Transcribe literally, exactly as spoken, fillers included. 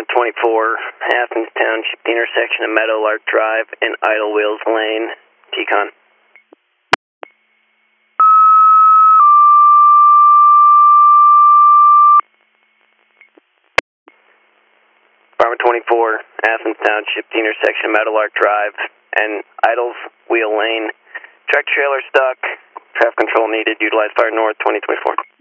Department twenty-four, Athens Township, the intersection of Meadowlark Drive and Idle Wheels Lane, T-Con. Department twenty-four, Athens Township, the intersection of Meadowlark Drive and Idle Wheel Lane. Tractor trailer stuck. Traffic control needed. Utilize Fire North twenty twenty-four.